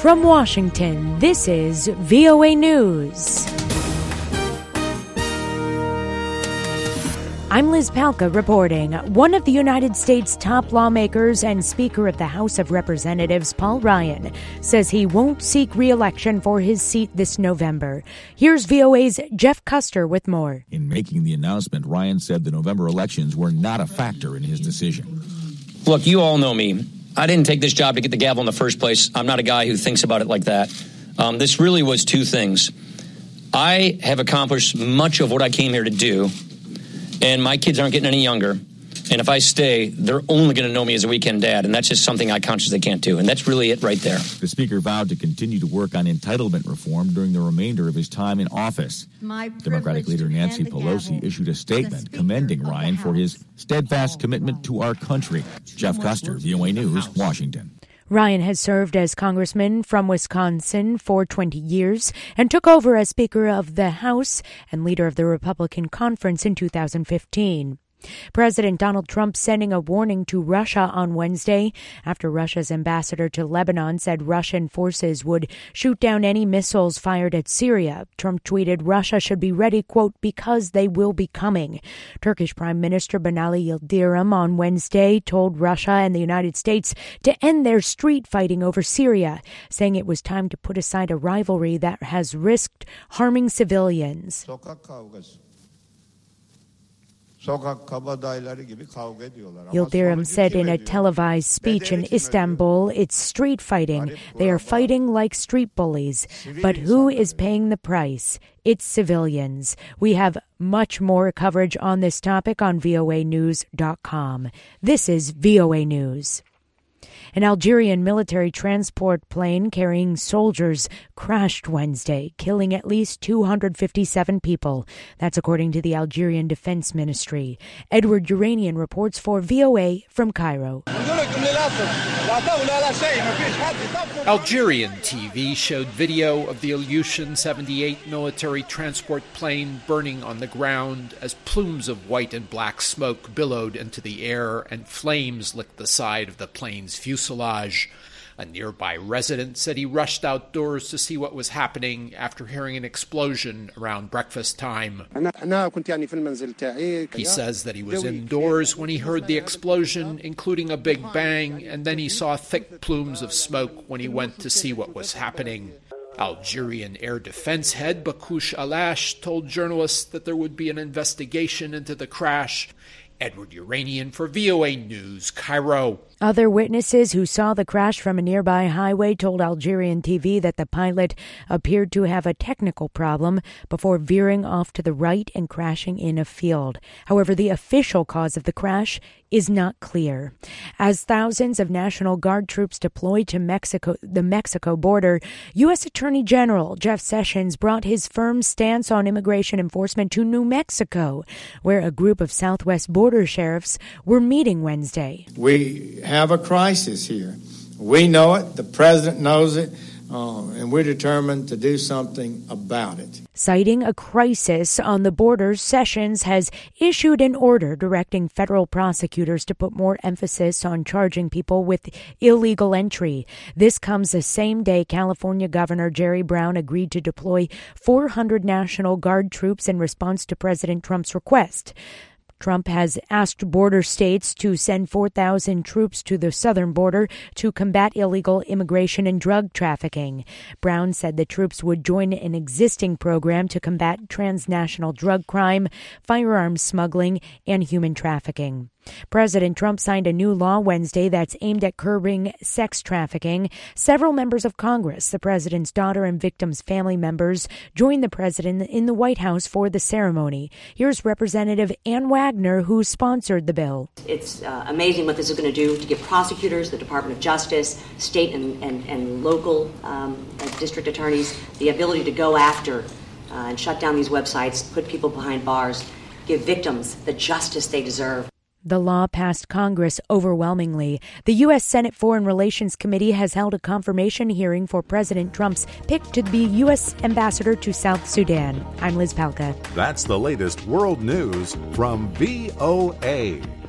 From Washington, this is VOA News. I'm Liz Palka reporting. One of the United States' top lawmakers and Speaker of the House of Representatives, Paul Ryan, says he won't seek re-election for his seat this November. Here's VOA's Jeff Custer with more. In making the announcement, Ryan said the November elections were not a factor in his decision. Look, you all know me. I didn't take this job to get the gavel in the first place. I'm not a guy who thinks about it like that. This really was two things. I have accomplished much of what I came here to do, and my kids aren't getting any younger. And if I stay, they're only going to know me as a weekend dad, and that's just something I consciously can't do. And that's really it right there. The Speaker vowed to continue to work on entitlement reform during the remainder of his time in office. Democratic leader Nancy Pelosi issued a statement commending Ryan for his steadfast commitment to our country. Jeff Custer, VOA News, Washington. Ryan has served as congressman from Wisconsin for 20 years and took over as Speaker of the House and leader of the Republican Conference in 2015. President Donald Trump sending a warning to Russia on Wednesday after Russia's ambassador to Lebanon said Russian forces would shoot down any missiles fired at Syria. Trump tweeted Russia should be ready, quote, because they will be coming. Turkish Prime Minister Binali Yildirim on Wednesday told Russia and the United States to end their street fighting over Syria, saying it was time to put aside a rivalry that has risked harming civilians. Yildirim said in a televised speech in Istanbul, it's street fighting. They are fighting like street bullies. But who is paying the price? It's civilians. We have much more coverage on this topic on voanews.com. This is VOA News. An Algerian military transport plane carrying soldiers crashed Wednesday, killing at least 257 people. That's according to the Algerian Defense Ministry. Edward Uranian reports for VOA from Cairo. Algerian TV showed video of the Ilyushin 78 military transport plane burning on the ground as plumes of white and black smoke billowed into the air and flames licked the side of the plane's fuselage. A nearby resident said he rushed outdoors to see what was happening after hearing an explosion around breakfast time. He says that he was indoors when he heard the explosion, including a big bang, and then he saw thick plumes of smoke when he went to see what was happening. Algerian Air Defense head Bakoush Alash told journalists that there would be an investigation into the crash. Edward Uranian for VOA News, Cairo. Other witnesses who saw the crash from a nearby highway told Algerian TV that the pilot appeared to have a technical problem before veering off to the right and crashing in a field. However, the official cause of the crash is not clear. As thousands of National Guard troops deployed to the Mexico border, U.S. Attorney General Jeff Sessions brought his firm stance on immigration enforcement to New Mexico, where a group of Southwest border sheriffs were meeting Wednesday. We have a crisis here. We know it. The president knows it. And we're determined to do something about it. Citing a crisis on the border, Sessions has issued an order directing federal prosecutors to put more emphasis on charging people with illegal entry. This comes the same day California Governor Jerry Brown agreed to deploy 400 National Guard troops in response to President Trump's request. Trump has asked border states to send 4,000 troops to the southern border to combat illegal immigration and drug trafficking. Brown said the troops would join an existing program to combat transnational drug crime, firearms smuggling, and human trafficking. President Trump signed a new law Wednesday that's aimed at curbing sex trafficking. Several members of Congress, the president's daughter, and victims' family members joined the president in the White House for the ceremony. Here's Representative Ann Wagner, who sponsored the bill. It's amazing what this is going to do to give prosecutors, the Department of Justice, state and local district attorneys the ability to go after and shut down these websites, put people behind bars, give victims the justice they deserve. The law passed Congress overwhelmingly. The U.S. Senate Foreign Relations Committee has held a confirmation hearing for President Trump's pick to be U.S. ambassador to South Sudan. I'm Liz Palka. That's the latest world news from VOA.